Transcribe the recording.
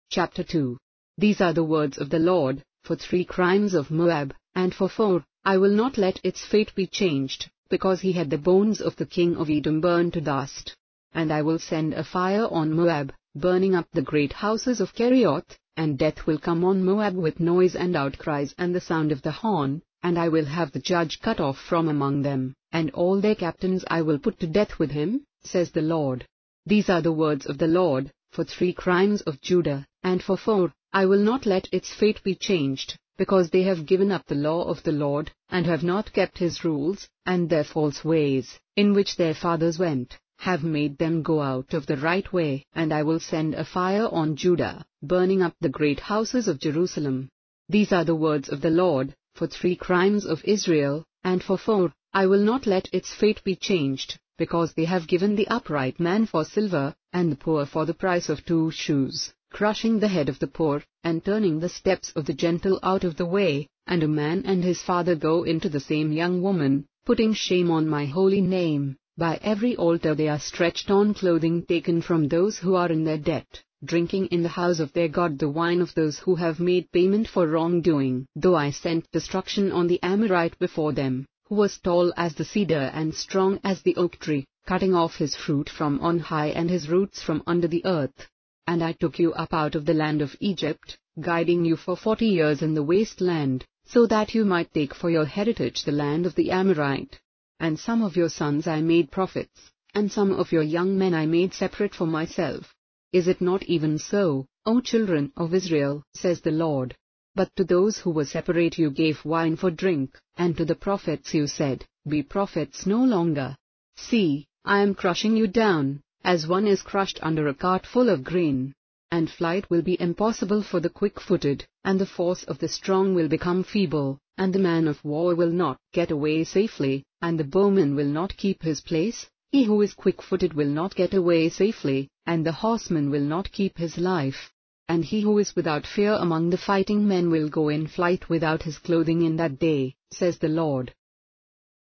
Chapter 2. These are the words of the Lord, for 3 crimes of Moab, and for 4, I will not let its fate be changed, because he had the bones of the king of Edom burned to dust. And I will send a fire on Moab, burning up the great houses of Kerioth, and death will come on Moab with noise and outcries and the sound of the horn, and I will have the judge cut off from among them, and all their captains I will put to death with him, says the Lord. These are the words of the Lord, for 3 crimes of Judah, and for 4, I will not let its fate be changed, because they have given up the law of the Lord, and have not kept his rules, and their false ways, in which their fathers went, have made them go out of the right way. And I will send a fire on Judah, burning up the great houses of Jerusalem. These are the words of the Lord, for 3 crimes of Israel, and for 4, I will not let its fate be changed, because they have given the upright man for silver, and the poor for the price of 2 shoes, crushing the head of the poor, and turning the steps of the gentle out of the way, and a man and his father go into the same young woman, putting shame on my holy name. By every altar they are stretched on clothing taken from those who are in their debt, drinking in the house of their God the wine of those who have made payment for wrongdoing. Though I sent destruction on the Amorite before them, who was tall as the cedar and strong as the oak tree, cutting off his fruit from on high and his roots from under the earth. And I took you up out of the land of Egypt, guiding you for 40 years in the waste land, so that you might take for your heritage the land of the Amorite. And some of your sons I made prophets, and some of your young men I made separate for myself. Is it not even so, O children of Israel, says the Lord? But to those who were separate you gave wine for drink, and to the prophets you said, Be prophets no longer. See, I am crushing you down, as one is crushed under a cart full of grain. And flight will be impossible for the quick-footed, and the force of the strong will become feeble, and the man of war will not get away safely, and the bowman will not keep his place. He who is quick-footed will not get away safely, and the horseman will not keep his life. And he who is without fear among the fighting men will go in flight without his clothing in that day, says the Lord.